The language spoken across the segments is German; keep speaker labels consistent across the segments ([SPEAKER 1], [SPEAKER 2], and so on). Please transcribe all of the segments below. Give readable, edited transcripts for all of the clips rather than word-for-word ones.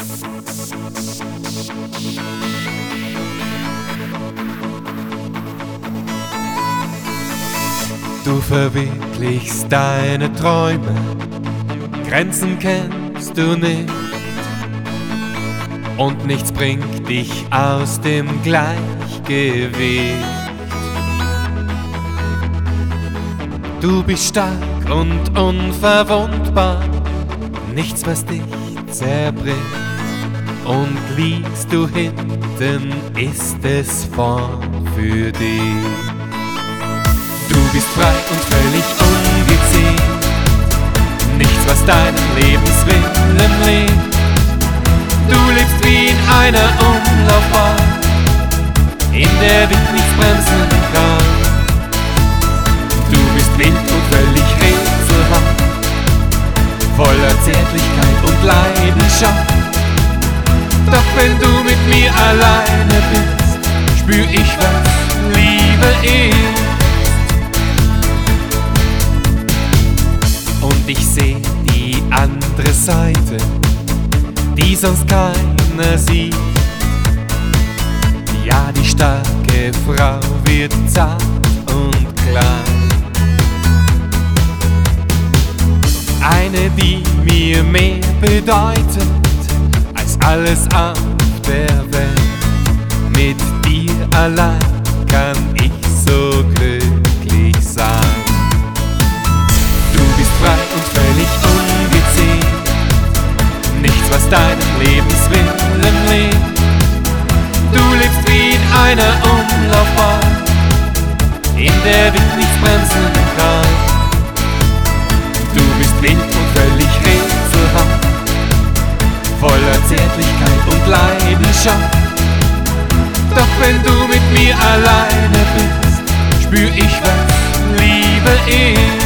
[SPEAKER 1] Du verwirklichst deine Träume, Grenzen kennst du nicht, und nichts bringt dich aus dem Gleichgewicht. Du bist stark und unverwundbar, nichts was dich zerbricht, und liegst du hinten, ist es vorn für dich. Du bist frei und völlig ungezähmt, nichts was deinen Lebenswillen lähmt. Du lebst wie in einer Umlaufbahn, in der dich nichts bremsen kann. Du bist wild und völlig rätselhaft, voller Zärtlichkeit und Leidenschaft. Doch wenn du mit mir alleine bist, spür ich, was Liebe ist. Und ich seh die andere Seite, die sonst keiner sieht. Ja, die starke Frau wird zart und klein. Eine, die mir mehr bedeutet als alles auf der Welt. Mit dir allein kann ich so glücklich sein. Du bist frei und völlig ungezähmt, nichts was deinen Lebenswillen lähmt. Du lebst wie in einer Umlaufbahn, in der dich nichts bremsen kann. Du bist wild und völlig rätselhaft, voller Zärtlichkeit und Leidenschaft. Doch wenn du mit mir alleine bist, spür ich, was Liebe ist.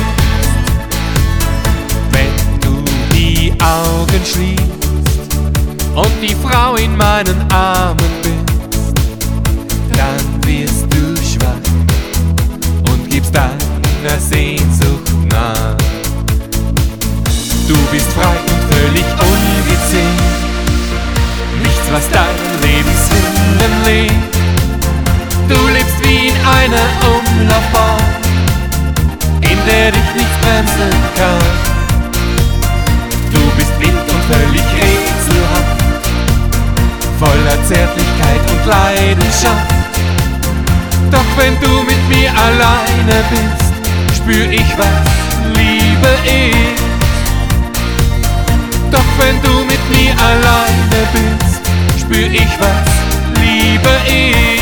[SPEAKER 1] Wenn du die Augen schließt und die Frau in meinen Armen bist, dann wirst du schwach und gibst deiner Sehnsucht nach. Du bist frei und völlig ungezähmt, nichts was deinen Lebenswillen lähmt. Du lebst wie in einer Umlaufbahn, in der dich nichts bremsen kann. Du bist wild und völlig rätselhaft, voller Zärtlichkeit und Leidenschaft. Doch wenn du mit mir alleine bist, spür ich, was Liebe ist. Doch wenn du mit mir alleine bist, spür ich, was Liebe ist.